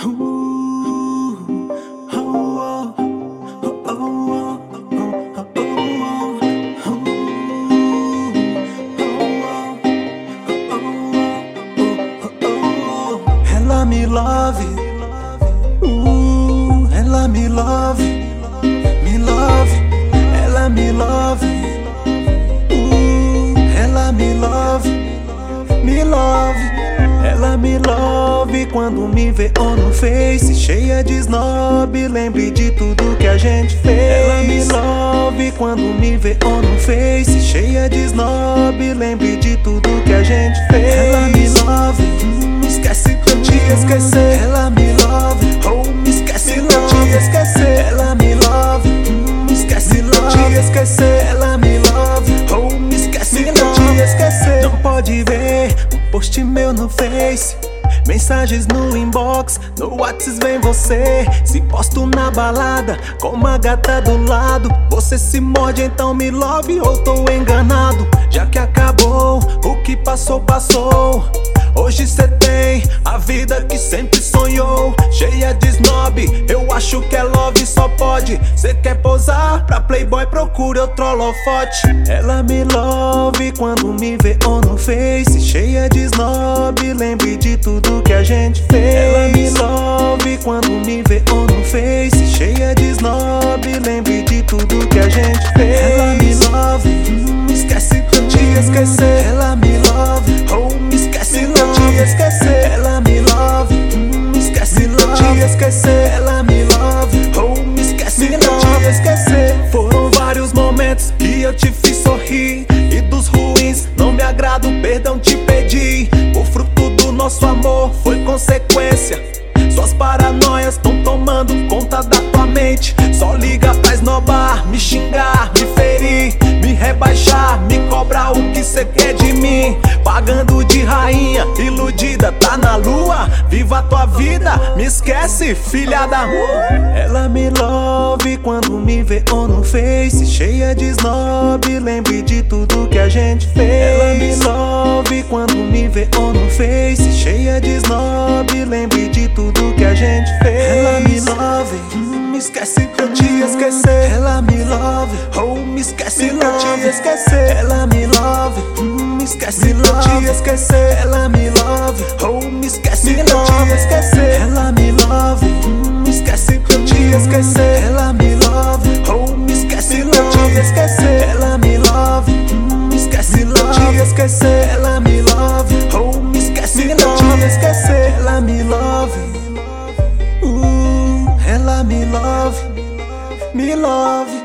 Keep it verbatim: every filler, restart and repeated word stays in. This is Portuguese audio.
Ela me love, uh, ela me love, me love, ela me love, uh, ela me love, me love, ela me love quando me vê on no Face, cheia de snob, lembre de tudo que a gente fez. Ela me love quando me vê on no Face, cheia de snob, lembre de tudo que a gente fez. Ela me love, hum, esquece pra te esquecer. Ela me love, oh, me esquece pra te esquecer. Ela me love, hum, esquece pra te esquecer. Ela me love, oh, me esquece pra te esquecer. Não pode ver um post meu no Face, mensagens no inbox, no WhatsApp vem você. Se posto na balada com uma gata do lado, você se morde, então me love ou tô enganado? Já que acabou, o que passou, passou. Hoje cê tem a vida que sempre sonhou, cheia de snob, eu acho que é love, só pode. Cê quer posar pra Playboy, procura outro holofote. Ela me love quando me vê on no Face, cheia de snob, lembre de tudo que a gente fez. Ela me love quando me vê on no Face, cheia de snob, lembre de tudo que a gente fez. Ela me love, hum, esquece pra te esquecer. Ela me love, oh, me esquece pra te esquecer. Ela me love, hum, esquece pra te esquecer. Ela me love, oh, me esquece pra te esquecer. Foram vários momentos que eu te fiz sorrir, e dos ruins não me agrado, perdão te pedi. O fruto do nosso amor foi consequência, suas paranoias tão tomando conta da tua mente. Só liga pra esnobar, me xingar, me ferir, me rebaixar, me cobrar o que cê quer de mim. Pagando de rainha, iludida, tá na lua. Viva a tua vida, me esquece, filha da rua. Ela me love quando me vê on no Face, cheia de snob, lembre de tudo que a gente fez. Ela me love quando me vê on no Face, cheia de snob, lembre de tudo que a gente fez. Ela me love, hum, me esquece pra te esquecer. Ela me love, oh, me esquece pra te esquecer. Ela me love, hum, me esquece pra te esquecer. Ela me love, oh, me esquece pra te esquecer. Ela me love, hum, me esquece pra te esquecer. Ela me love, oh, me esquece pra te esquecer. Ela me love, hum, me esquece pra te esquecer. Ela me love, oh, me esquece pra te esquecer. Ela me love, uh, ela me love, me love.